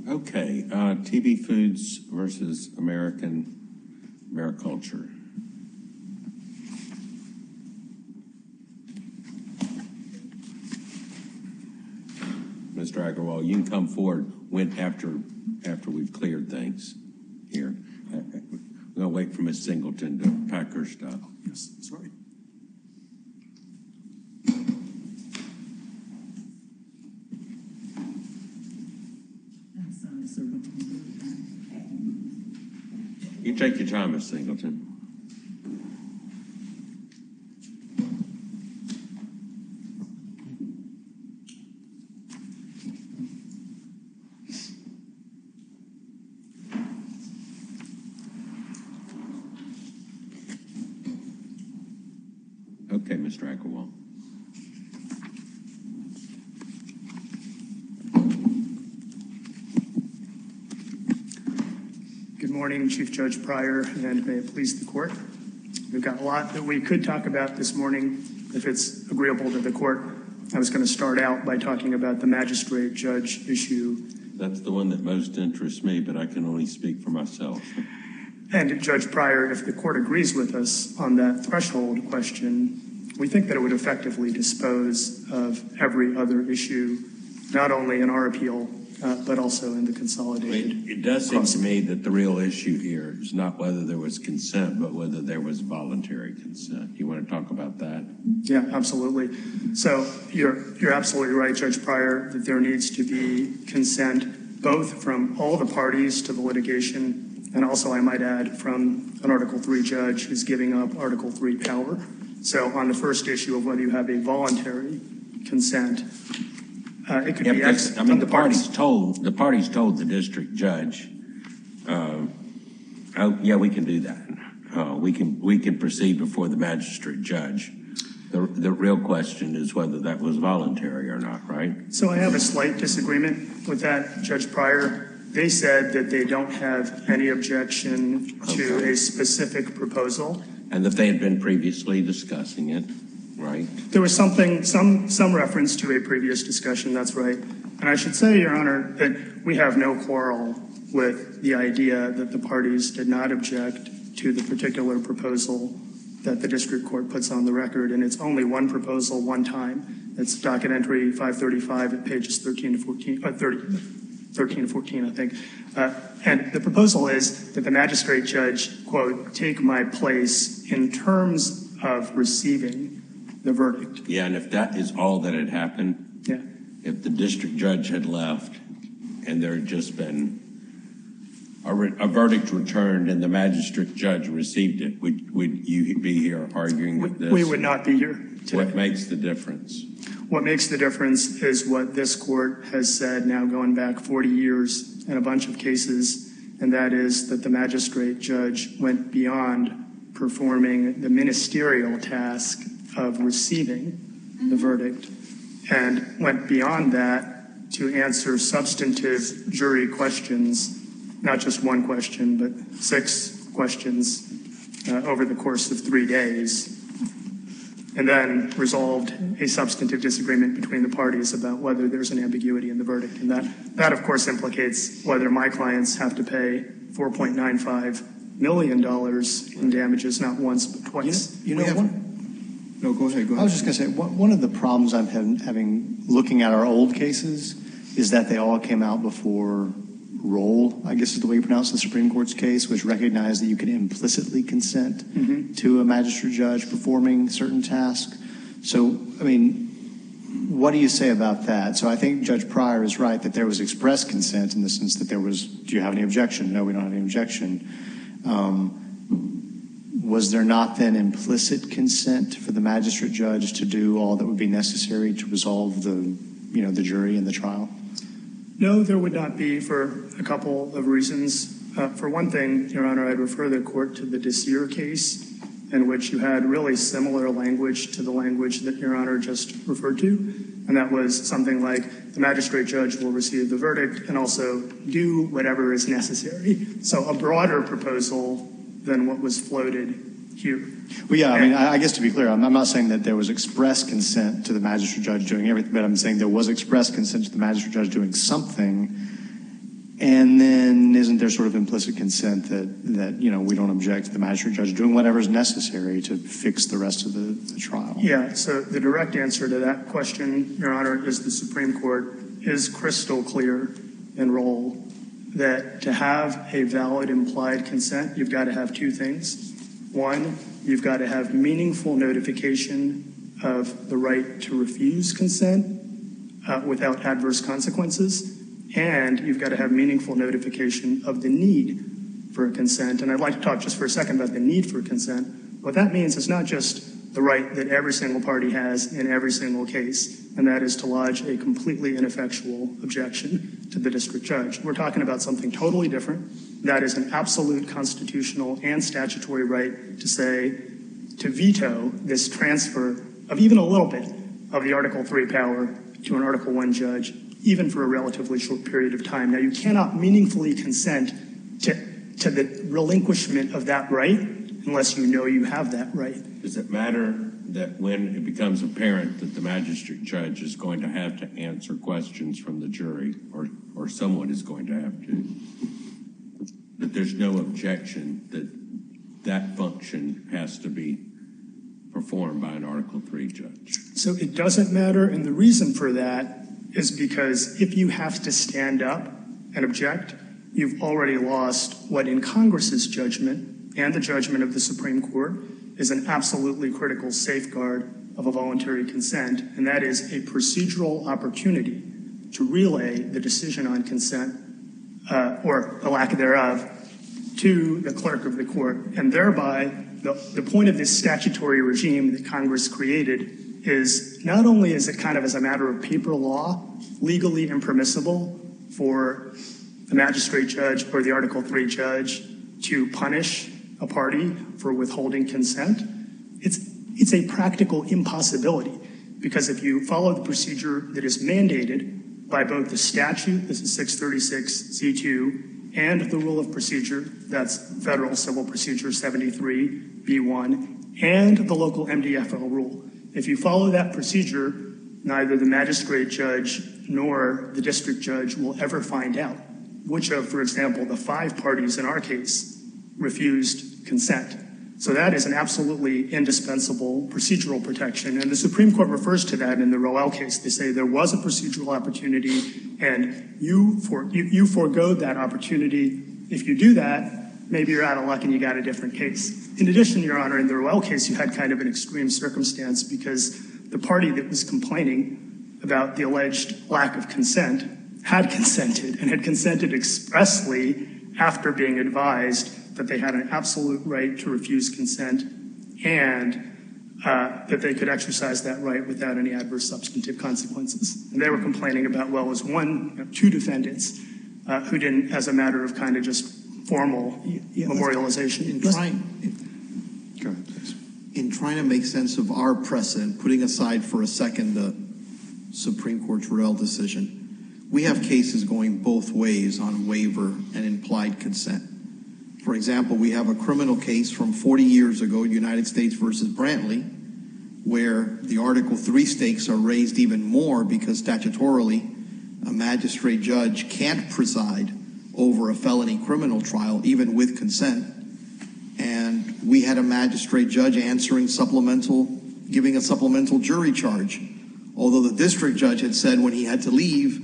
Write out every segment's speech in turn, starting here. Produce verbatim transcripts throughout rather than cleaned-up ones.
Okay, uh, T B Foods versus American Mariculture. Mister Agarwal, you can come forward when after after we've cleared things here. We're gonna wait for Miz Singleton to pack her stuff. Oh, yes, sorry. You take your time, Miz Singleton. Okay, Mister Agarwal. Good morning, Chief Judge Pryor, and may it please the court. We've got a lot that we could talk about this morning if it's agreeable to the court. I was going to start out by talking about the magistrate judge issue. That's the one that most interests me, but I can only speak for myself. And Judge Pryor, if the court agrees with us on that threshold question, we think that it would effectively dispose of every other issue, not only in our appeal, uh, but also in the consolidated. It, it does seem to me that the real issue here is not whether there was consent, but whether there was voluntary consent. You want to talk about that? Yeah, absolutely. So you're you're absolutely right, Judge Pryor, that there needs to be consent both from all the parties to the litigation, and also, I might add, from an Article three judge who's giving up Article three power. So on the first issue of whether you have a voluntary consent, uh, it could yeah, be because, ex- I mean, the, the parties parties told the parties told the district judge, uh, "Oh, yeah, we can do that. Uh, we can we can proceed before the magistrate judge." The the real question is whether that was voluntary or not, right? So I have a slight disagreement with that, Judge Pryor. They said that they don't have any objection to okay. a specific proposal. And that they had been previously discussing it, right? There was something, some some reference to a previous discussion, that's right. And I should say, Your Honor, that we have no quarrel with the idea that the parties did not object to the particular proposal that the district court puts on the record. And it's only one proposal, one time. It's docket entry five thirty-five at pages thirteen to fourteen, uh, thirty, thirteen to fourteen, I think. Uh, and the proposal is that the magistrate judge, quote, take my place in terms of receiving the verdict. Yeah, and if that is all that had happened, yeah. if the district judge had left and there had just been a, re- a verdict returned and the magistrate judge received it, would, would you be here arguing with this? We would not be here today. What makes the difference? What makes the difference is what this court has said now going back forty years in a bunch of cases, and that is that the magistrate judge went beyond performing the ministerial task of receiving the verdict and went beyond that to answer substantive jury questions, not just one question, but six questions uh, over the course of three days. And then resolved a substantive disagreement between the parties about whether there's an ambiguity in the verdict. And that, that of course, implicates whether my clients have to pay four point nine five million dollars in damages, not once, but twice. You know, you know one, No, go ahead, go ahead. I was just going to say, one, one of the problems I'm having, having looking at our old cases is that they all came out before Roll, I guess is the way you pronounce the Supreme Court's case, which recognized that you can implicitly consent mm-hmm. to a magistrate judge performing certain tasks. So, I mean, what do you say about that? So I think Judge Pryor is right that there was express consent in the sense that there was, do you have any objection? No, we don't have any objection. Um, was there not then implicit consent for the magistrate judge to do all that would be necessary to resolve the, you know, the jury in the trial? No, there would not be, for a couple of reasons. Uh, for one thing, Your Honor, I'd refer the court to the Desir case, in which you had really similar language to the language that Your Honor just referred to. And that was something like the magistrate judge will receive the verdict and also do whatever is necessary. So a broader proposal than what was floated here. Well, yeah, I mean, I guess to be clear, I'm, I'm not saying that there was express consent to the magistrate judge doing everything, but I'm saying there was express consent to the magistrate judge doing something, and And then isn't there sort of implicit consent that, that you know, we don't object to the magistrate judge doing whatever is necessary to fix the rest of the, the trial? Yeah, so the direct answer to that question, Your Honor, is the Supreme Court is crystal clear in Roll that to have a valid implied consent, you've got to have two things. One, you've got to have meaningful notification of the right to refuse consent uh, without adverse consequences. And you've got to have meaningful notification of the need for a consent. And I'd like to talk just for a second about the need for consent. What that means is not just the right that every single party has in every single case, and that is to lodge a completely ineffectual objection to the district judge. We're talking about something totally different. That is an absolute constitutional and statutory right to say, to veto this transfer of even a little bit of the Article three power to an Article one judge, even for a relatively short period of time. Now, you cannot meaningfully consent to, to the relinquishment of that right unless you know you have that right. Does it matter that when it becomes apparent that the magistrate judge is going to have to answer questions from the jury, or, or someone is going to have to, that there's no objection that that function has to be performed by an Article three judge? So it doesn't matter, and the reason for that is because if you have to stand up and object, you've already lost what in Congress's judgment and the judgment of the Supreme Court is an absolutely critical safeguard of a voluntary consent, and that is a procedural opportunity to relay the decision on consent, uh, or the lack thereof, to the clerk of the court. And thereby, the, the point of this statutory regime that Congress created is not only is it kind of as a matter of paper law, legally impermissible for the magistrate judge or the Article three judge to punish a party for withholding consent, it's, it's a practical impossibility, because if you follow the procedure that is mandated by both the statute, this is six thirty-six C two, and the rule of procedure, that's Federal Civil Procedure seventy-three B one, and the local M D F L rule. If you follow that procedure, neither the magistrate judge nor the district judge will ever find out which of, for example, the five parties in our case refused consent. So that is an absolutely indispensable procedural protection. And the Supreme Court refers to that in the Roel case. They say there was a procedural opportunity, and you, for, you, you forego that opportunity. If you do that, maybe you're out of luck and you got a different case. In addition, Your Honor, in the Roel case, you had kind of an extreme circumstance because the party that was complaining about the alleged lack of consent had consented, and had consented expressly after being advised that they had an absolute right to refuse consent, and uh, that they could exercise that right without any adverse substantive consequences. And they were complaining about, well, it was one, you know, two defendants uh, who didn't, as a matter of kind of just formal yeah, memorialization. In trying, in, Go ahead, please. in trying to make sense of our precedent, putting aside for a second the Supreme Court's Roel decision, we have cases going both ways on waiver and implied consent. For example, we have a criminal case from forty years ago, United States versus Brantley, where the Article three stakes are raised even more because statutorily a magistrate judge can't preside over a felony criminal trial, even with consent. And we had a magistrate judge answering supplemental, giving a supplemental jury charge. Although the district judge had said when he had to leave,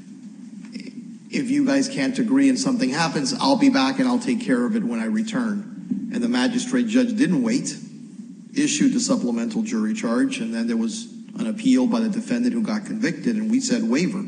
if you guys can't agree and something happens, I'll be back and I'll take care of it when I return. And the magistrate judge didn't wait, issued the supplemental jury charge, and then there was an appeal by the defendant who got convicted, and we said waiver.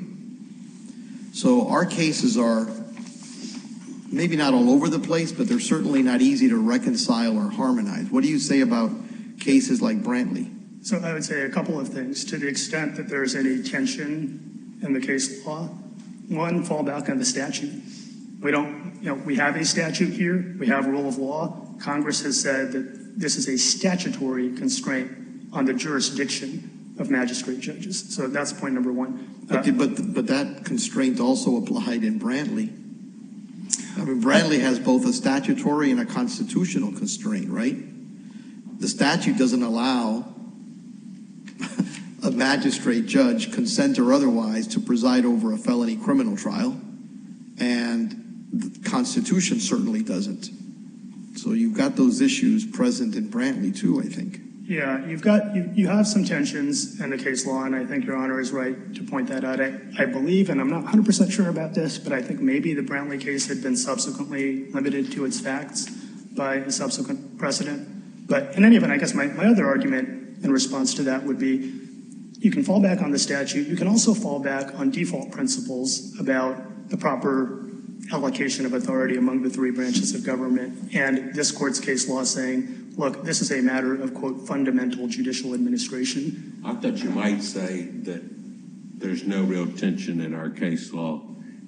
So our cases are maybe not all over the place, but they're certainly not easy to reconcile or harmonize. What do you say about cases like Brantley? So I would say a couple of things. To the extent that there's any tension in the case law, one, fall back on the statute. We don't, you know, we have a statute here. We have rule of law. Congress has said that this is a statutory constraint on the jurisdiction of magistrate judges. So that's point number one. But, uh, but, but that constraint also applied in Brantley. I mean, Brantley has both a statutory and a constitutional constraint, right? The statute doesn't allow a magistrate judge, consent or otherwise, to preside over a felony criminal trial. And Constitution certainly doesn't. So you've got those issues present in Brantley too, I think. Yeah, you've got, you, you have some tensions in the case law, and I think Your Honor is right to point that out. I, I believe, and I'm not one hundred percent sure about this, but I think maybe the Brantley case had been subsequently limited to its facts by a subsequent precedent. But in any event, I guess my, my other argument in response to that would be you can fall back on the statute. You can also fall back on default principles about the proper allocation of authority among the three branches of government, and this court's case law saying, look, this is a matter of, quote, fundamental judicial administration. I thought you might say that there's no real tension in our case law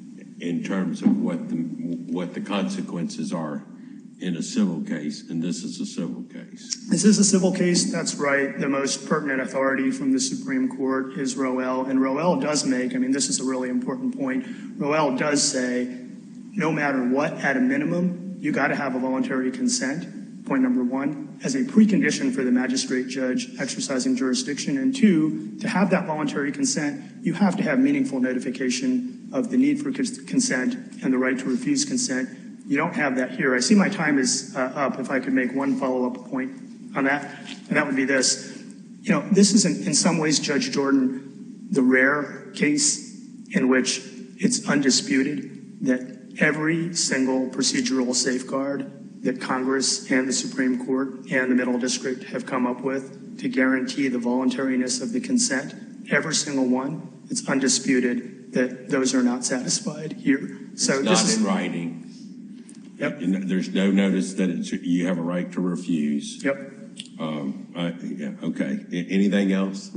in terms of what the what the consequences are in a civil case, and this is a civil case. This is a civil case, that's right. The most pertinent authority from the Supreme Court is Roel, and Roel does make, I mean, this is a really important point, Roel does say, no matter what, at a minimum, you got to have a voluntary consent, point number one, as a precondition for the magistrate judge exercising jurisdiction. And two, to have that voluntary consent, you have to have meaningful notification of the need for consent and the right to refuse consent. You don't have that here. I see my time is uh, up. If I could make one follow-up point on that, and that would be this. You know, this is in, in some ways, Judge Jordan, the rare case in which it's undisputed that every single procedural safeguard that Congress and the Supreme Court and the Middle District have come up with to guarantee the voluntariness of the consent, every single one, it's undisputed that those are not satisfied here. So it's this not is, in writing. Yep. There's no notice that it's, you have a right to refuse. Yep. Um, uh, yeah, okay. Anything else?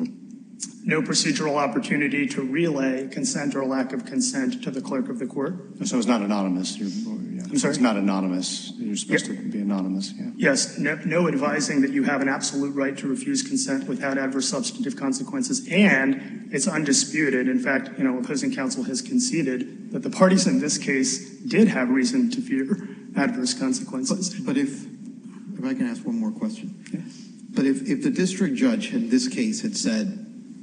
No procedural opportunity to relay consent or lack of consent to the clerk of the court. So it's not anonymous. You're, yeah. I'm sorry? It's not anonymous. You're supposed Yeah. to be anonymous. Yeah. Yes, no, no advising that you have an absolute right to refuse consent without adverse substantive consequences, and it's undisputed. In fact, you know, opposing counsel has conceded that the parties in this case did have reason to fear adverse consequences. But, but if, if I can ask one more question. Yeah. But if, if the district judge in this case had said,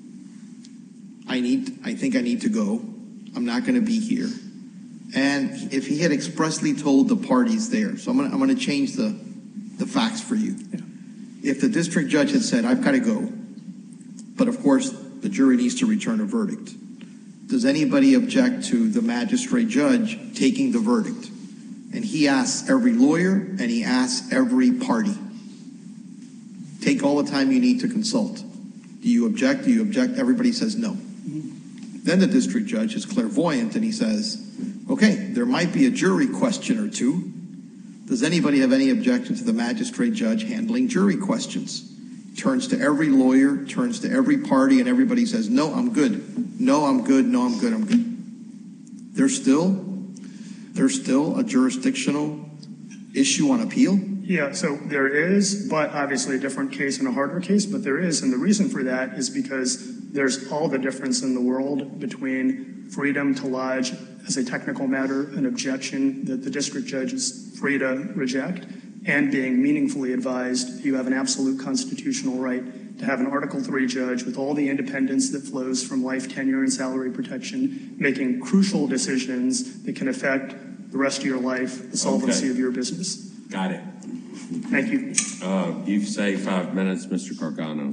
I need, I think I need to go, I'm not going to be here. And if he had expressly told the parties there, so I'm going to, I'm going to change the, the facts for you. Yeah. If the district judge had said, I've got to go, but of course the jury needs to return a verdict, does anybody object to the magistrate judge taking the verdict? And he asks every lawyer and he asks every party, take all the time you need to consult. Do you object? Do you object? Everybody says no. Then the district judge is clairvoyant and he says, okay, there might be a jury question or two. Does anybody have any objection to the magistrate judge handling jury questions? Turns to every lawyer, turns to every party, and everybody says, no, I'm good. No, I'm good. No, I'm good. I'm good. There's still, there's still a jurisdictional issue on appeal? Yeah, so there is, but obviously a different case and a harder case, but there is. And the reason for that is because there's all the difference in the world between freedom to lodge as a technical matter an objection that the district judge is free to reject and being meaningfully advised you have an absolute constitutional right to have an Article three judge with all the independence that flows from life tenure and salary protection making crucial decisions that can affect the rest of your life, the solvency Okay. of your business. Got it. Thank you. Uh, you've saved five minutes, Mister Gargano.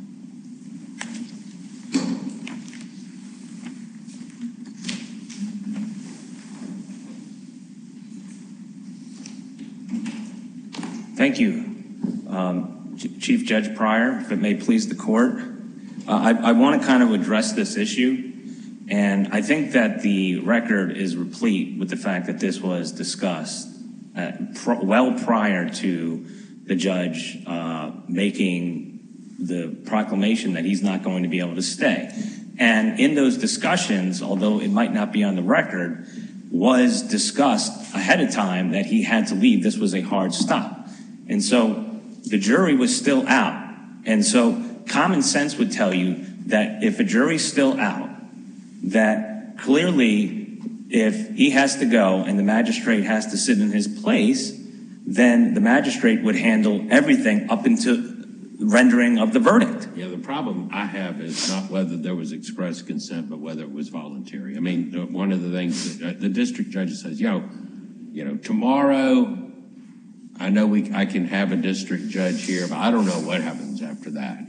Thank you. Um, Ch- Chief Judge Pryor, if it may please the court, uh, I, I want to kind of address this issue, and I think that the record is replete with the fact that this was discussed uh, pr- well prior to the judge uh, making the proclamation that he's not going to be able to stay. And in those discussions, although it might not be on the record, was discussed ahead of time that he had to leave. This was a hard stop. And so the jury was still out. And so common sense would tell you that if a jury's still out, that clearly if he has to go and the magistrate has to sit in his place, then the magistrate would handle everything up into rendering of the verdict. Yeah, the problem I have is not whether there was express consent, but whether it was voluntary. I mean, one of the things that uh, the district judge says, yo, you know, tomorrow, I know we, I can have a district judge here, but I don't know what happens after that.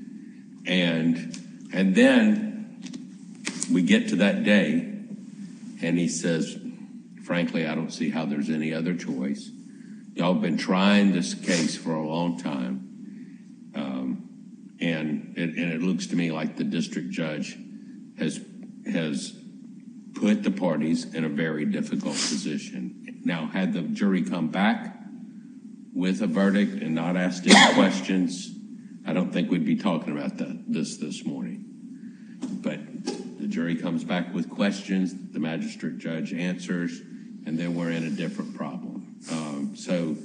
And, and then we get to that day and he says, frankly, I don't see how there's any other choice. Y'all have been trying this case for a long time. Um, and, it, and it looks to me like the district judge has, has put the parties in a very difficult position. Now, had the jury come back with a verdict and not asked any questions, I don't think we'd be talking about that, this this morning. But the jury comes back with questions, the magistrate judge answers, and then we're in a different problem. Um, so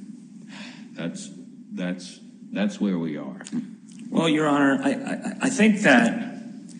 that's that's that's where we are. Well, Your Honor, I, I, I think that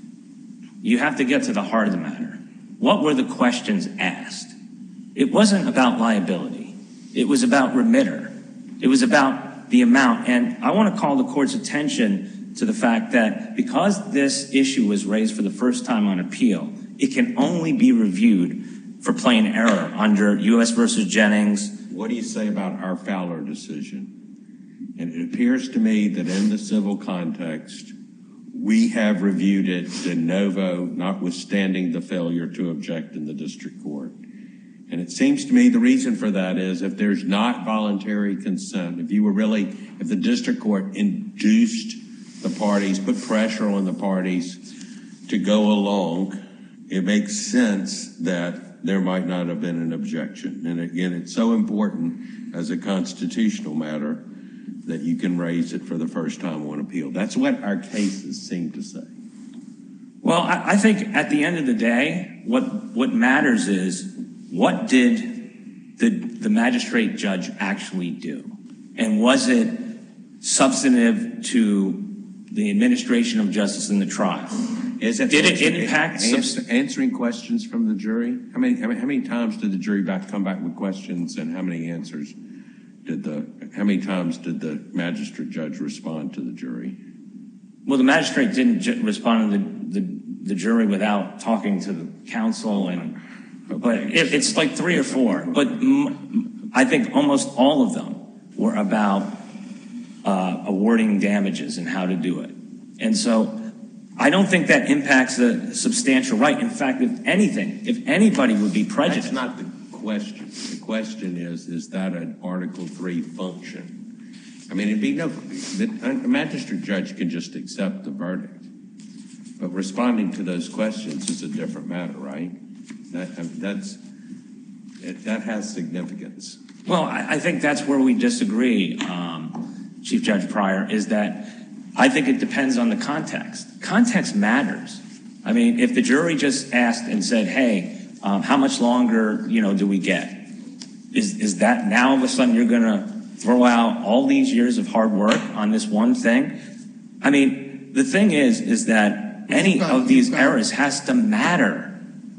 you have to get to the heart of the matter. What were the questions asked? It wasn't about liability. It was about remitter. It was about the amount. And I want to call the court's attention to the fact that because this issue was raised for the first time on appeal, it can only be reviewed for plain error under U S versus Jennings. What do you say about our Fowler decision? And it appears to me that in the civil context, we have reviewed it de novo, notwithstanding the failure to object in the district court. And it seems to me the reason for that is if there's not voluntary consent, if you were really, if the district court induced the parties, put pressure on the parties to go along, it makes sense that there might not have been an objection. And again, it's so important as a constitutional matter that you can raise it for the first time on appeal. That's what our cases seem to say. Well, I, I think at the end of the day, what, what matters is what did the, the magistrate judge actually do? And was it substantive to the administration of justice in the trial? Is it, did it impact answer, answering questions from the jury? How many, how many, how many times did the jury back come back with questions, and how many answers did the, how many times did the magistrate judge respond to the jury? Well, the magistrate didn't ju- respond to the, the, the jury without talking to the counsel, and okay. but it, it's like three or four. But m- I think almost all of them were about uh, awarding damages and how to do it. And so I don't think that impacts the substantial right. In fact, if anything, if anybody would be prejudiced. That's not the question. The question is, is that an Article three function? I mean, it'd be no, the magistrate judge can just accept the verdict. But responding to those questions is a different matter, right? That, that's, it, that has significance. Well, I, I think that's where we disagree, um, Chief Judge Pryor, is that I think it depends on the context. Context matters. I mean, if the jury just asked and said, hey, um, how much longer, you know, do we get? Is, is that now all of a sudden you're going to throw out all these years of hard work on this one thing? I mean, the thing is, is that any of these errors has to matter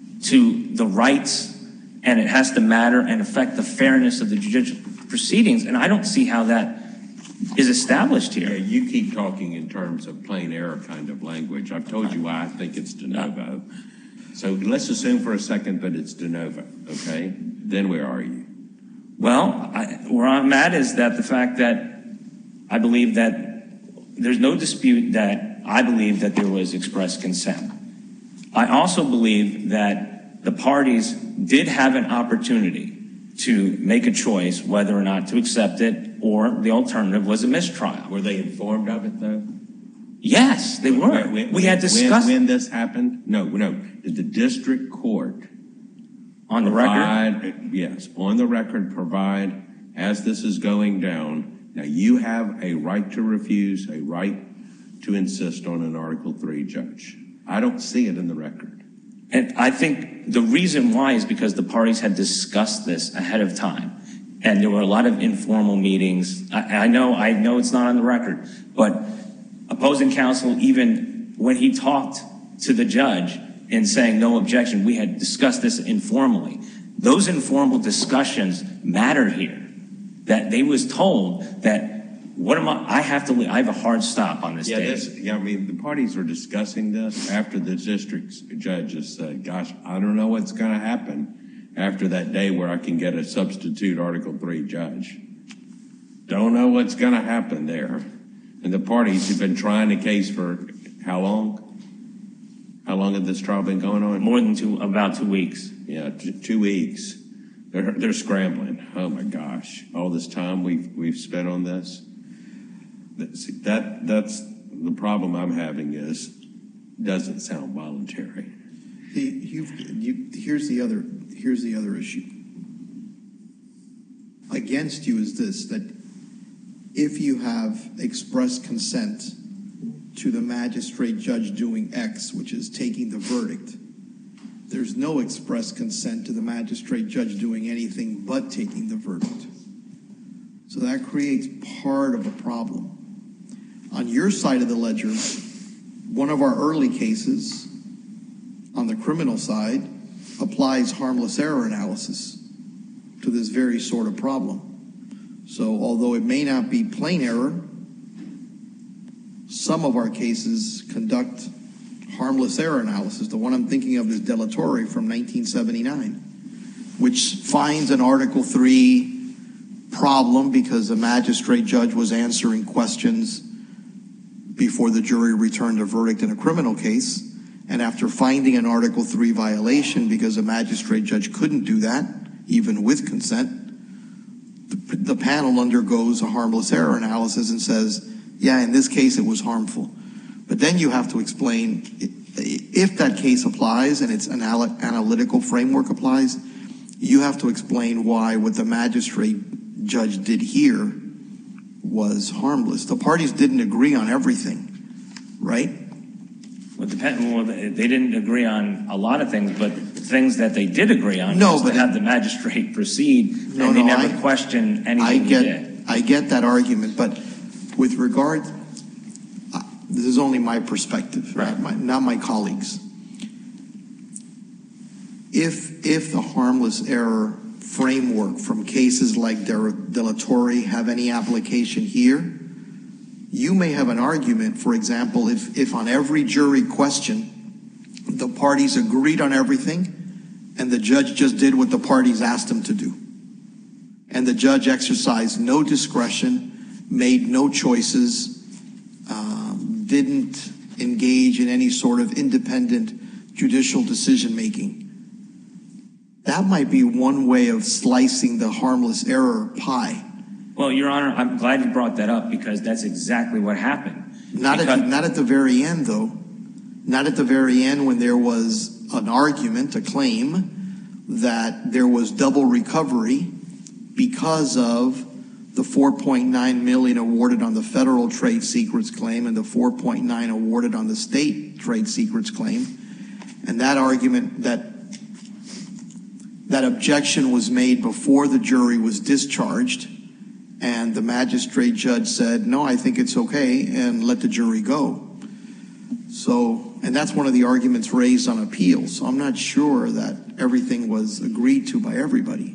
to the rights, and it has to matter and affect the fairness of the judicial proceedings. And I don't see how that is established here. Yeah, you keep talking in terms of plain error kind of language. I've told you why I think it's de novo. So let's assume for a second that it's de novo, okay? Then where are you? Well, I, where I'm at is that the fact that I believe that there's no dispute that I believe that there was express consent. I also believe that the parties did have an opportunity to make a choice whether or not to accept it, or the alternative was a mistrial. Were they informed of it, though? Yes, they were. When, when, we had discussed when, when this happened. No, no. Did the district court on the provide, record? Yes, on the record, provide as this is going down. Now you have a right to refuse, a right to insist on an Article three judge. I don't see it in the record. And I think the reason why is because the parties had discussed this ahead of time. And there were a lot of informal meetings. I, I know, I know it's not on the record, but opposing counsel, even when he talked to the judge and saying no objection, we had discussed this informally. Those informal discussions matter here. That they was told that what am I? I have to. I have a hard stop on this yeah, day. This, yeah, I mean, the parties were discussing this after the district judge has said, "Gosh, I don't know what's going to happen after that day where I can get a substitute Article three judge. Don't know what's going to happen there. And the parties have been trying the case for how long? How long has this trial been going on? More than two, about two weeks. Yeah, t- two weeks. They're they're scrambling. Oh my gosh! All this time we've we've spent on this. That that's the problem I'm having is doesn't sound voluntary. The, you've, you, here's the other. Here's the other issue. Against you is this: that if you have expressed consent to the magistrate judge doing X, which is taking the verdict, there's no express consent to the magistrate judge doing anything but taking the verdict. So that creates part of a problem. On your side of the ledger, one of our early cases on the criminal side applies harmless error analysis to this very sort of problem. So although it may not be plain error, some of our cases conduct harmless error analysis. The one I'm thinking of is Delatorre from nineteen seventy-nine, which finds an Article three problem because the magistrate judge was answering questions before the jury returned a verdict in a criminal case. And after finding an Article three violation because a magistrate judge couldn't do that, even with consent, the, the panel undergoes a harmless error analysis and says, yeah, in this case it was harmful. But then you have to explain, if that case applies and its anal- analytical framework applies, you have to explain why what the magistrate judge did here was harmless. The parties didn't agree on everything, right? Well, depend, well, they didn't agree on a lot of things, but things that they did agree on no, was but to have the magistrate proceed, no, and they no, never I, questioned anything I get, he did. I get that argument, but with regard, uh, this is only my perspective, right. not, my, not my colleagues. If if the harmless error framework from cases like Delatorre have any application here, you may have an argument, for example, if, if on every jury question, the parties agreed on everything and the judge just did what the parties asked him to do. And the judge exercised no discretion, made no choices, um, didn't engage in any sort of independent judicial decision-making. That might be one way of slicing the harmless error pie. Well, Your Honor, I'm glad you brought that up because that's exactly what happened. Not because, at the, not at the very end, though. Not at the very end when there was an argument, a claim that there was double recovery because of the four point nine million dollars awarded on the federal trade secrets claim and the four point nine awarded on the state trade secrets claim. And that argument, that that objection was made before the jury was discharged. And the magistrate judge said, no, I think it's okay, and let the jury go. So, and that's one of the arguments raised on appeal. So I'm not sure that everything was agreed to by everybody.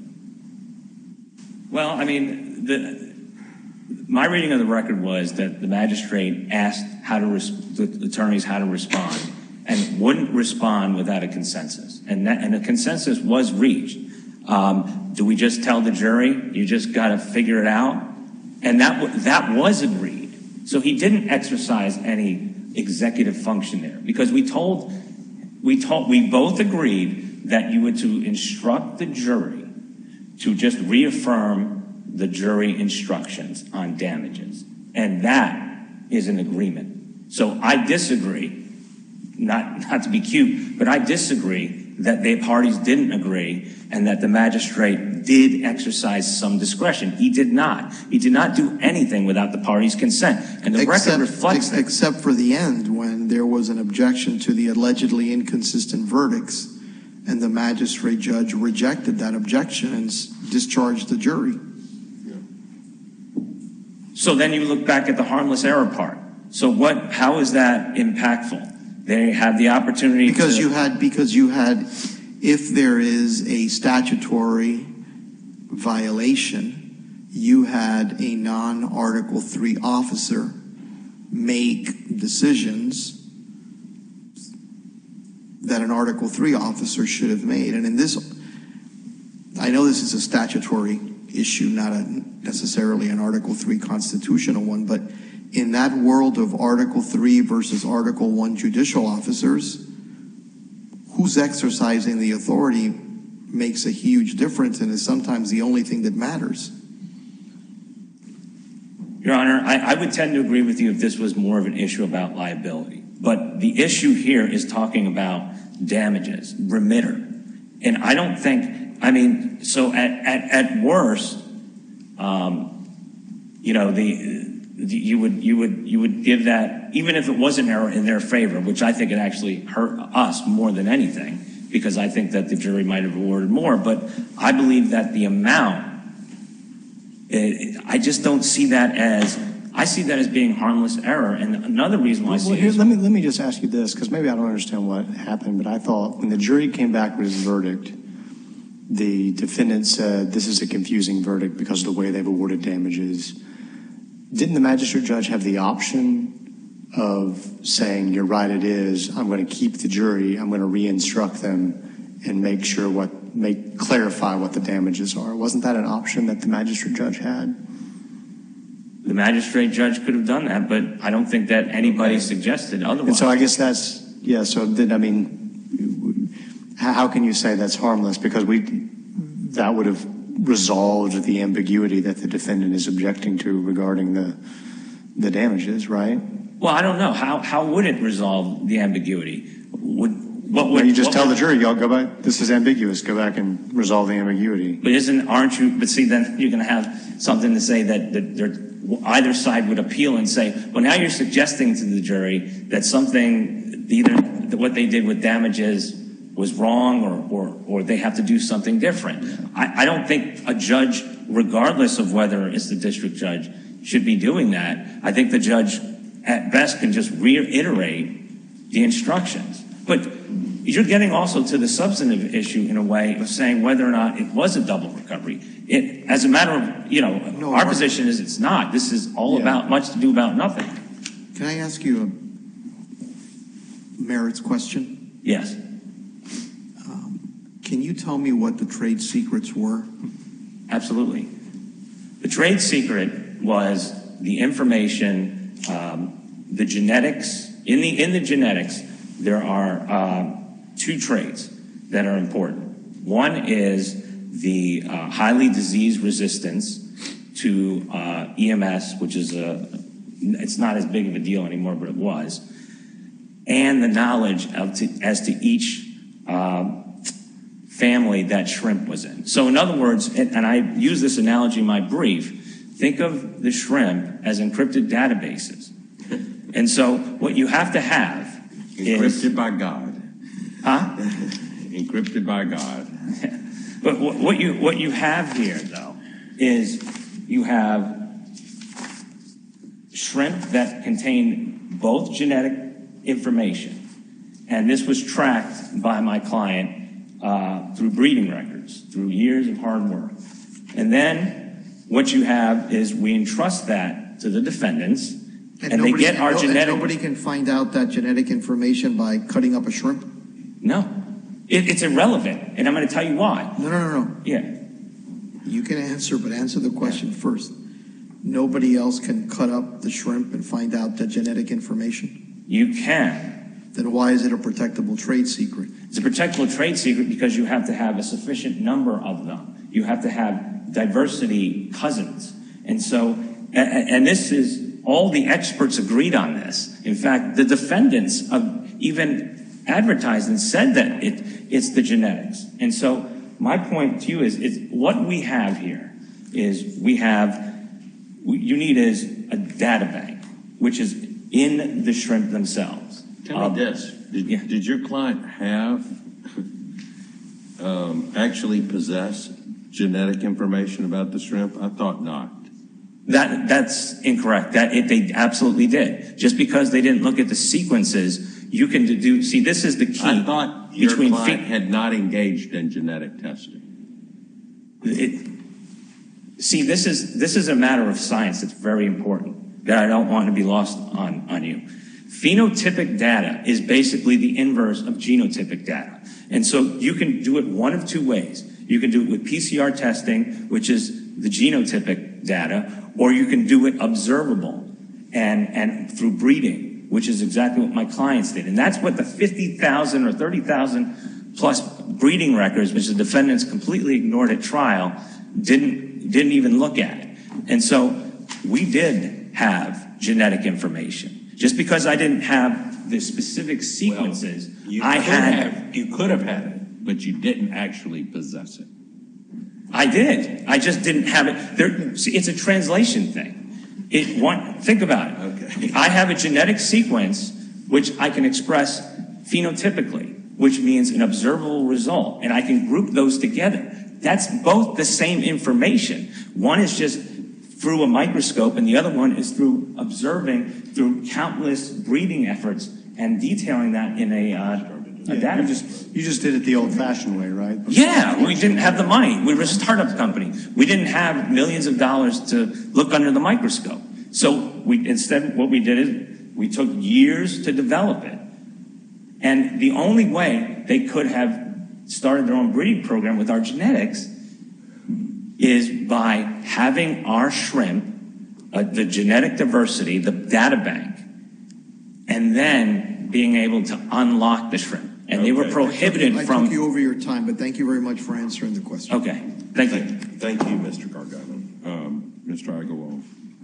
Well, I mean, the, my reading of the record was that the magistrate asked how to res- the attorneys how to respond and wouldn't respond without a consensus. And that, and a consensus was reached. Um, do we just tell the jury, you just got to figure it out? And that w- that was agreed. So he didn't exercise any executive function there because we told, we told, we both agreed that you were to instruct the jury to just reaffirm the jury instructions on damages. And that is an agreement. So I disagree, not, not to be cute, but I disagree that the parties didn't agree and that the magistrate did exercise some discretion. He did not. He did not do anything without the parties' consent. And the except, record reflects ex- Except for the end when there was an objection to the allegedly inconsistent verdicts and the magistrate judge rejected that objection and s- discharged the jury. So then you look back at the harmless error part. So what, how is that impactful? They have the opportunity because to... you had because you had if there is a statutory violation, you had a non-Article three officer make decisions that an Article three officer should have made. And in this I know this is a statutory issue, not a, necessarily an Article three constitutional one, but in that world of Article three versus Article one judicial officers, who's exercising the authority makes a huge difference and is sometimes the only thing that matters. Your Honor, I, I would tend to agree with you if this was more of an issue about liability. But the issue here is talking about damages, remitter. And I don't think, I mean, so at, at, at worst, um, you know, the, the you would you would you would give that, even if it was an error in their favor, which I think it actually hurt us more than anything, because I think that the jury might have awarded more. But I believe that the amount, it, I just don't see that as, I see that as being harmless error. And another reason why I see well, it here, is, let me let me just ask you this, because maybe I don't understand what happened, but I thought when the jury came back with its verdict, the defendant said this is a confusing verdict because of the way they've awarded damages. Didn't the magistrate judge have the option of saying, you're right, it is, I'm going to keep the jury, I'm going to re-instruct them and make sure what, make, clarify what the damages are? Wasn't that an option that the magistrate judge had? the magistrate judge could have done that, but I don't think that anybody suggested otherwise. And so I guess that's, yeah, so then, I mean, how, how can you say that's harmless? Because we, that would have resolved the ambiguity that the defendant is objecting to regarding the, the damages, right? Well, I don't know. How, how would it resolve the ambiguity? Would, what would, well, you just what tell would, the jury, y'all go back, this is ambiguous, go back and resolve the ambiguity. But isn't, aren't you, but see, then you're going to have something to say that, that they're, either side would appeal and say, well, now you're suggesting to the jury that something, either that what they did with damages was wrong, or, or, or they have to do something different. I, I don't think a judge, regardless of whether it's the district judge, should be doing that. I think the judge, at best, can just reiterate the instructions. But you're getting also to the substantive issue in a way of saying whether or not it was a double recovery. It, as a matter of, you know, no, our Mark, position is it's not. This is all yeah. about much to do about nothing. Can I ask you a merits question? Yes. Um, can you tell me what the trade secrets were? Absolutely. The trade secret was the information, um, the genetics. In the in the genetics, there are uh, two traits that are important. One is the uh, highly disease resistance to uh, E M S, which is a, it's not as big of a deal anymore, but it was, and the knowledge of to, as to each uh, family that shrimp was in. So in other words, and, and I use this analogy in my brief, think of the shrimp as encrypted databases. And so what you have to have is... Encrypted by God. Huh? Encrypted by God. But what you what you have here, though, is you have shrimp that contain both genetic information, and this was tracked by my client uh, through breeding records, through years of hard work. And then what you have is we entrust that to the defendants, and, and they get our no, genetic... And nobody can find out that genetic information by cutting up a shrimp? No. It, it's irrelevant, and I'm going to tell you why. No, no, no, no. Yeah. You can answer, but answer the question first. Nobody else can cut up the shrimp and find out the genetic information? You can. Then why is it a protectable trade secret? It's a protectable trade secret because you have to have a sufficient number of them. You have to have diversity cousins. And so, and, and this is, all the experts agreed on this. In fact, the defendants of even advertised and said that it, it's the genetics. And so my point to you is, is what we have here is we have, you need is a data bank, which is in the shrimp themselves. Tell um, me this, did, yeah. did your client have, um, actually possess genetic information about the shrimp? I thought not. That, that's incorrect. That it, they absolutely did. Just because they didn't look at the sequences, you can do, see, this is the key. I thought your between client fe- had not engaged in genetic testing. It, see, this is, this is a matter of science that's very important that I don't want to be lost on, on you. Phenotypic data is basically the inverse of genotypic data. And so you can do it one of two ways. You can do it with P C R testing, which is the genotypic data, or you can do it observable and, and through breeding, which is exactly what my clients did. And that's what the fifty thousand or thirty thousand plus breeding records, which the defendants completely ignored at trial, didn't, didn't even look at. And so we did have genetic information. Just because I didn't have the specific sequences, Well, you I could had. have, you could have had it, but you didn't actually possess it. I did. I just didn't have it. There, see, it's a translation thing. It one. Think about it. Okay. I have a genetic sequence which I can express phenotypically, which means an observable result, and I can group those together. That's both the same information. One is just through a microscope, and the other one is through observing through countless breeding efforts and detailing that in a, uh, a Yeah, database. you just you just did it the old-fashioned way, right? Yeah, we didn't have the money. We were a startup company. We didn't have millions of dollars to look under the microscope. So we instead, what we did is we took years to develop it. And the only way they could have started their own breeding program with our genetics is by having our shrimp, uh, the genetic diversity, the data bank, and then being able to unlock the shrimp. And they were Okay. prohibited I from. took you over your time, but thank you very much for answering the question. Okay, thank you. Thank, thank you, Mister Gargano. Um, Mister Agarwal.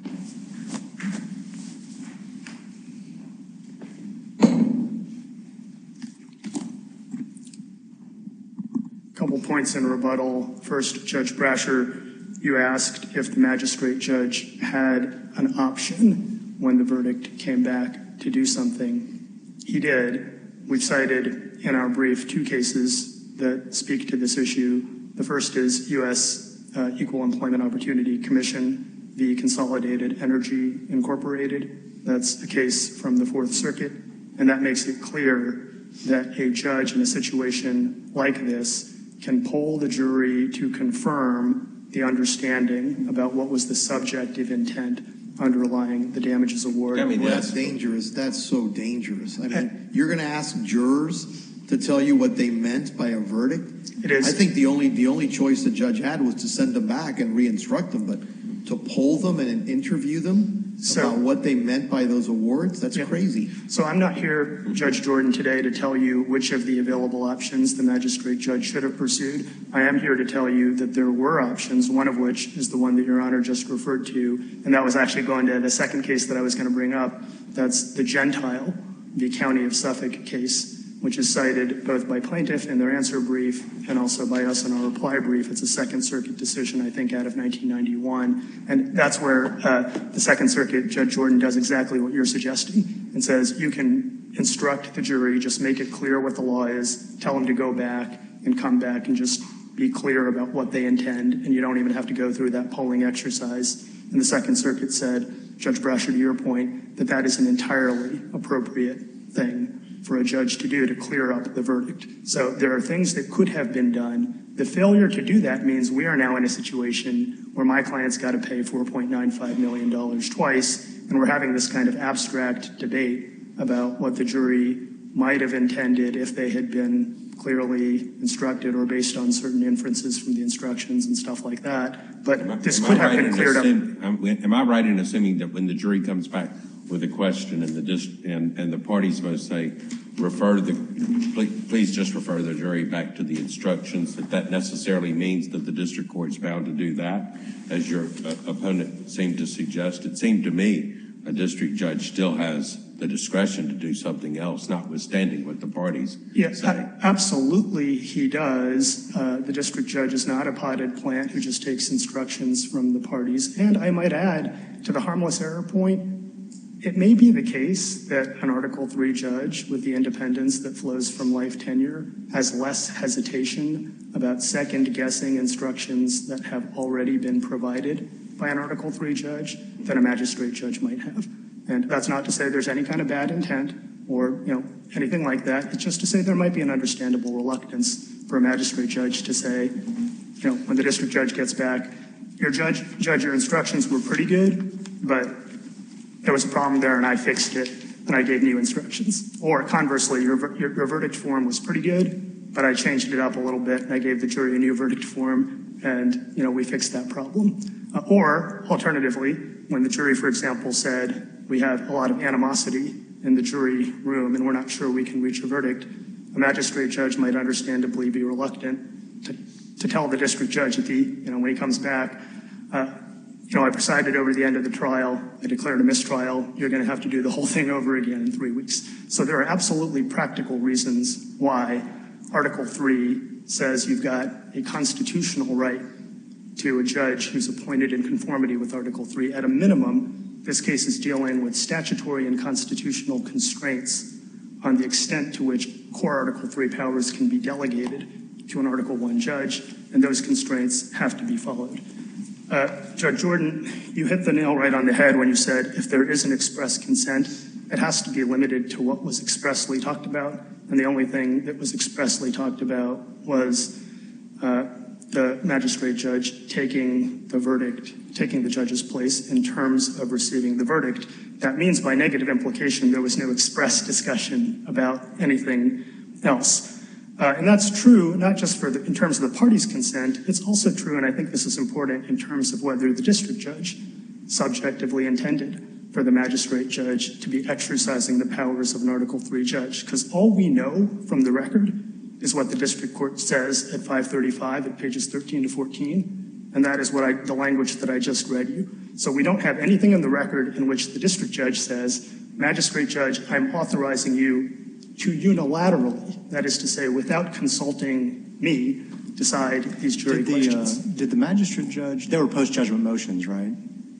Couple points in rebuttal. First, Judge Brasher, you asked if the magistrate judge had an option when the verdict came back to do something. He did. We've cited in our brief two cases that speak to this issue. The first is U S uh, Equal Employment Opportunity Commission v. Consolidated Energy Incorporated. That's a case from the Fourth Circuit, and that makes it clear that a judge in a situation like this can poll the jury to confirm the understanding about what was the subjective intent underlying the damages award. I mean, Well, that's that's dangerous. That's so dangerous. I mean, you're going to ask jurors to tell you what they meant by a verdict? It is. I think the only the only choice the judge had was to send them back and re-instruct them, but to poll them and interview them So- about what they meant by those awards, that's Yeah. crazy. So I'm not here, Judge Jordan, today to tell you which of the available options the magistrate judge should have pursued. I am here to tell you that there were options, one of which is the one that Your Honor just referred to, and that was actually going to the second case that I was going to bring up. That's the Gentile, the County of Suffolk case, which is cited both by plaintiff in their answer brief and also by us in our reply brief. It's a Second Circuit decision, I think, out of nineteen ninety-one. And that's where uh, the Second Circuit, Judge Jordan, does exactly what you're suggesting and says you can instruct the jury, just make it clear what the law is, tell them to go back and come back and just be clear about what they intend, and you don't even have to go through that polling exercise. And the Second Circuit said, Judge Brasher, to your point, that that is an entirely appropriate thing for a judge to do to clear up the verdict. So there are things that could have been done. The failure to do that means we are now in a situation where my client's got to pay four point nine five million dollars twice, and we're having this kind of abstract debate about what the jury might have intended if they had been clearly instructed or based on certain inferences from the instructions and stuff like that. But Am I- this am I could have right been in cleared up. assume- Am am I right in assuming that when the jury comes back with a question and the dis, and, and the parties must say, refer the, please, please just refer the jury back to the instructions, that that necessarily means that the district court's bound to do that, as your uh, opponent seemed to suggest? It seemed to me a district judge still has the discretion to do something else, notwithstanding what the parties Yeah, say. a- absolutely he does. Uh, the district judge is not a potted plant who just takes instructions from the parties. And I might add, to the harmless error point, it may be the case that an Article three judge with the independence that flows from life tenure has less hesitation about second-guessing instructions that have already been provided by an Article three judge than a magistrate judge might have. And that's not to say there's any kind of bad intent or, you know, anything like that. It's just to say there might be an understandable reluctance for a magistrate judge to say, you know, when the district judge gets back, your judge, judge, your instructions were pretty good, but there was a problem there and I fixed it and I gave new instructions. Or conversely, your, your, your verdict form was pretty good, but I changed it up a little bit and I gave the jury a new verdict form, and you know we fixed that problem. Uh, or alternatively, when the jury, for example, said we have a lot of animosity in the jury room and we're not sure we can reach a verdict, a magistrate judge might understandably be reluctant to, to tell the district judge at the, you know, when he comes back, uh, you know, I presided over the end of the trial, I declared a mistrial, you're going to have to do the whole thing over again in three weeks. So there are absolutely practical reasons why Article three says you've got a constitutional right to a judge who's appointed in conformity with Article three. At a minimum, this case is dealing with statutory and constitutional constraints on the extent to which core Article three powers can be delegated to an Article one judge, and those constraints have to be followed. Uh, Judge Jordan, you hit the nail right on the head when you said if there is an express consent, it has to be limited to what was expressly talked about, and the only thing that was expressly talked about was uh, the magistrate judge taking the verdict, taking the judge's place in terms of receiving the verdict. That means by negative implication there was no express discussion about anything else. Uh, and that's true not just for the, in terms of the party's consent, it's also true, and I think this is important, in terms of whether the district judge subjectively intended for the magistrate judge to be exercising the powers of an Article three judge. Because all we know from the record is what the district court says at five thirty-five at pages thirteen to fourteen, and that is what I, the language that I just read you. So we don't have anything in the record in which the district judge says, magistrate judge, I'm authorizing you to unilaterally, that is to say, without consulting me, decide these jury Did the, questions. uh, did the magistrate judge, there were post-judgment motions, right?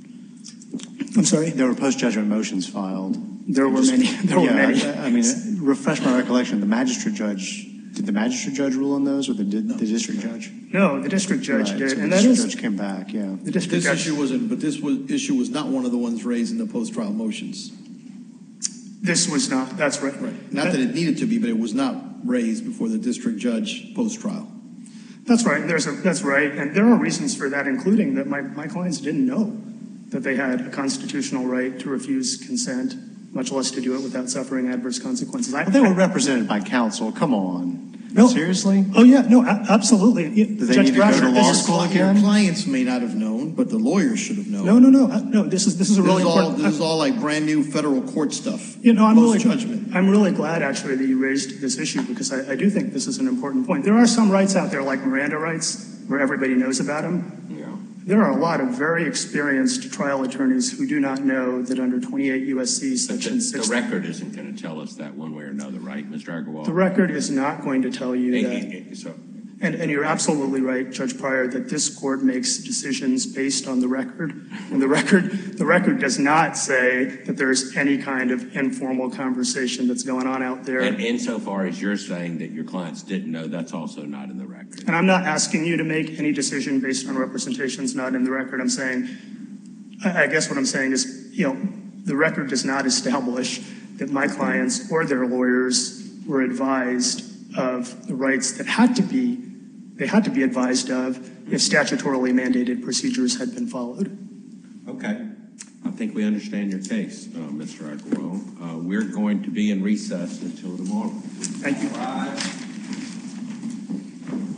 I'm sorry? There were post-judgment motions filed. There were many. There were yeah, many. I, I mean, refresh my recollection. The magistrate judge, did the magistrate judge rule on those, or the, did the district judge? No, the district judge Right, did, so the and that district is judge came back. Yeah. the district This judge. issue wasn't, but this was, issue was not one of the ones raised in the post-trial motions. This was not. That's right. Right. Not that it needed to be, but it was not raised before the district judge post-trial. That's right. There's a, that's right. And there are reasons for that, including that my, my clients didn't know that they had a constitutional right to refuse consent, much less to do it without suffering adverse consequences. I, But they were represented by counsel. Come on. No. Seriously? Oh, yeah. No, a- absolutely. Do they Judge need to go to Brasher, law this is- school Your again? clients may not have known, but the lawyers should have known. No, no, no. uh, No, this is, this is a This really is all, important. this is all like brand new federal court stuff. You know, I'm really, Post-judgment. I'm really glad actually that you raised this issue, because I, I do think this is an important point. There are some rights out there, like Miranda rights, where everybody knows about them. Yeah. There are a lot of very experienced trial attorneys who do not know that under twenty-eight U S C But section the, six. the record isn't going to tell us that one way or another, right, Mister Agarwal? The record is not going to tell you Eh, that. eh, eh, So, And, and you're absolutely right, Judge Pryor, that this court makes decisions based on the record. And the record, the record does not say that there's any kind of informal conversation that's going on out there. and insofar as you're saying that your clients didn't know, that's also not in the record. And I'm not asking you to make any decision based on representations not in the record. I'm saying, I I guess what I'm saying is, you know, the record does not establish that my clients or their lawyers were advised of the rights that had to be, they had to be advised of if statutorily mandated procedures had been followed. Okay. I think we understand your case, uh, Mister Agarwal. Uh, we're going to be in recess until tomorrow. Thank you.